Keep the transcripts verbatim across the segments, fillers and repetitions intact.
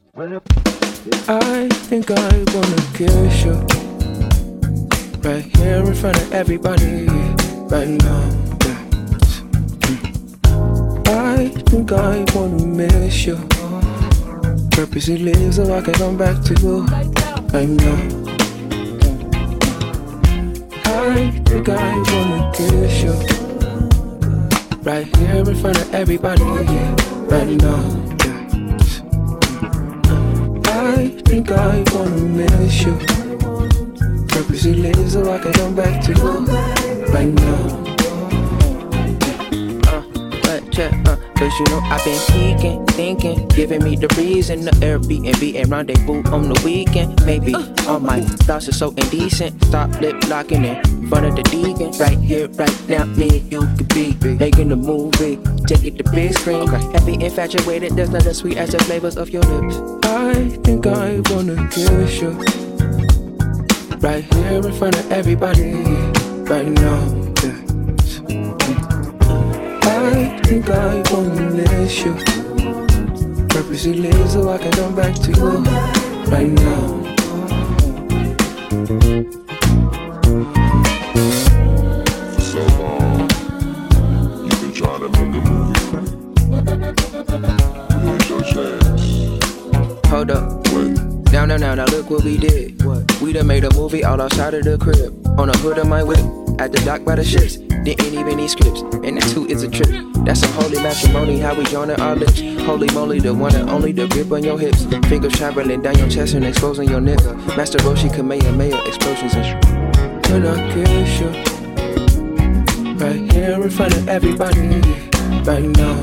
I think I wanna kiss you right here in front of everybody right now. I think I wanna miss you. Purposely leave so I can come back to you right now. I think I wanna kiss you right here in front of everybody right now. I think I wanna miss you. Purposely leave so I can come back to you right now. Uh, but check, uh, cause you know I've been peeking, thinking, giving me the reason to Airbnb and rendezvous on the weekend. Maybe all my thoughts are so indecent. Stop lip locking in front of the deacon. Right here, right now, me and you could be making a movie. Take it to big screen. Happy infatuated, there's nothing sweet as the flavors of your lips. I think I wanna kiss you right here in front of everybody right now. I think I wanna miss you. Purposely leave so I can come back to you right now. For so long, you've been trying to make a movie. Here's your chance. Hold up. Wait. Now, now, now, now, look what we did. What? We done made a movie all outside of the crib. On the hood of my whip, at the dock by the ships. Didn't even need scripts, and that too is a trip. That's some holy matrimony, how we joining our lips. Holy moly, the one and only, the grip on your hips. Fingers traveling down your chest and exposing your nips. Master Roshi, Kamehameha, explosions and sh- When I kiss you right here in front of everybody right now.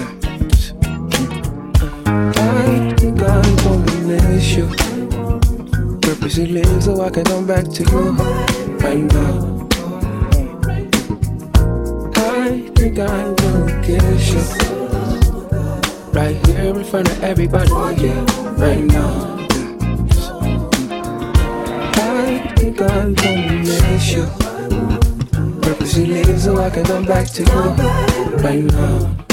I think I wanna miss you. Purposely leave so I can come back to you right now. I think I wanna kiss you right here in front of everybody right now. I think I wanna miss you. Purposely leave so I can come back to you right now.